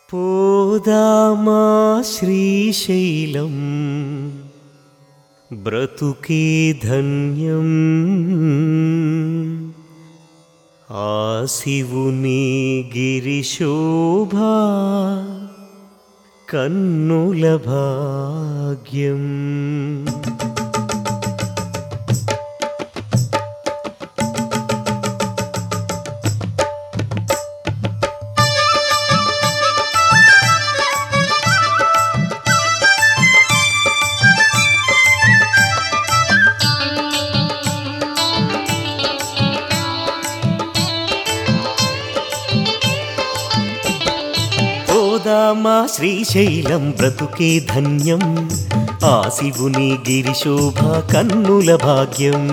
పోదామా శ్రీశైలం బ్రతుకే ధన్యం ఆ శివుని గిరిశోభా కన్నుల భాగ్యం. పోదామా శ్రీశైలం బ్రతుకే ధన్యం ఆ శివుని గిరిశోభా కన్నుల భాగ్యం.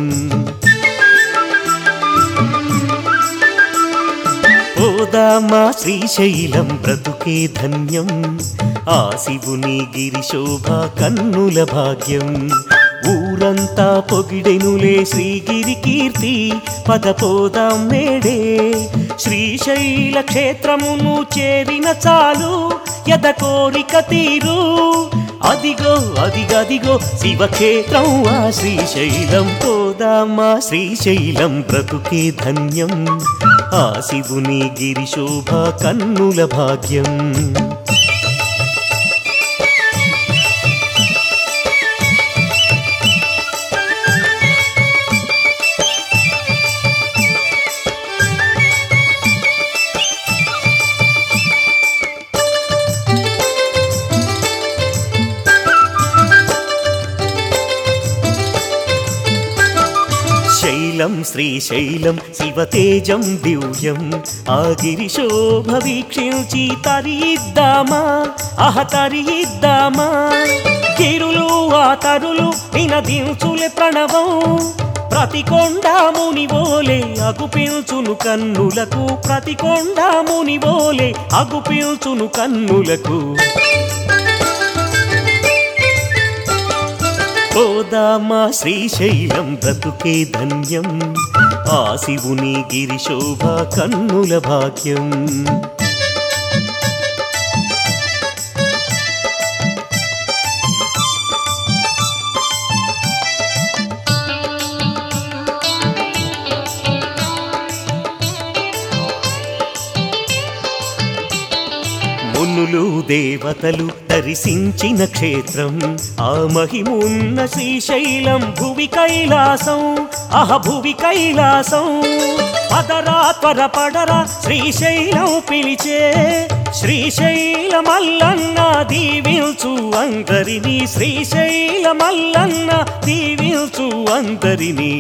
పోదామా శ్రీశైలం బ్రతుకే ధన్యం ఆ శివుని గిరిశోభా కన్నుల భాగ్యం. ఊరంతా పొగిడెనులే శ్రీగిరి కీర్తి పద పోదాం నేడే. శ్రీశైల క్షేత్రమును చేరిన చాలు యద కోరిక తీరు. అదిగో అదిగదిగో శివక్షేత్రం ఆ శ్రీశైలం. పోదామా శ్రీశైలం బ్రతుకే ధన్యం ఆ శివుని గిరిశోభా కన్నుల భాగ్యం. శైలం శ్రీశైలం శివతేజం దివ్యం ఆ గిరిశోభ వీక్షించి తరిద్దామా తరిద్దామా. గిరులు ఆ తరులు నినదించులే ప్రణవం ప్రతి కొండా మునివోలే అగుపిల్చును కన్నులకు. ప్రతి కొండా మునివోలే అగుపిల్చును కన్నులకు. పోదామా శ్రీశైలం బ్రతుకే ధన్యం ఆ శివుని గిరిశోభా కన్నుల భాగ్యం. మునులు దేవతలు దర్శించిన క్షేత్రం ఆ మహిమున్న శ్రీశైలం. భువి కైలాసం భువి కైలాసం. పదరా త్వరపడరా శ్రీశైలం పిలిచే. శ్రీశైల మల్లన్న దీవించు అందరినీ. శ్రీశైల మల్లన్న దీవించు అందరినీ.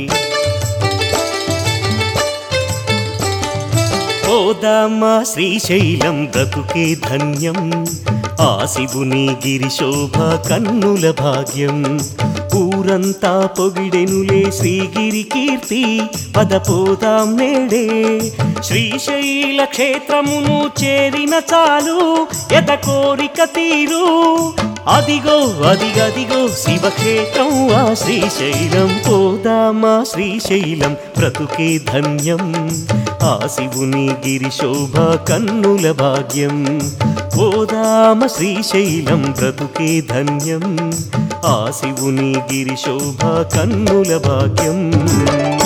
పోదామా శ్రీశైలం బ్రతుకే ధన్యం ఆ శివుని గిరిశోభా కన్నుల భాగ్యం. ఊరంతా పొగిడెనులే శ్రీగిరి కీర్తి పద పోదాం నేడే. శ్రీశైల క్షేత్రమును చేరిన చాలు యద కోరిక తీరు. అదిగో అదిగదిగో శివక్షేత్రం ఆ శ్రీశైలం. పోదామా శ్రీశైలం బ్రతుకే ధన్యం ఆ శివుని గిరిశోభా కన్నుల భాగ్యం. పోదామా శ్రీశైలం బ్రతుకే ధన్యం ఆ శివుని గిరిశోభా కన్నుల భాగ్యం.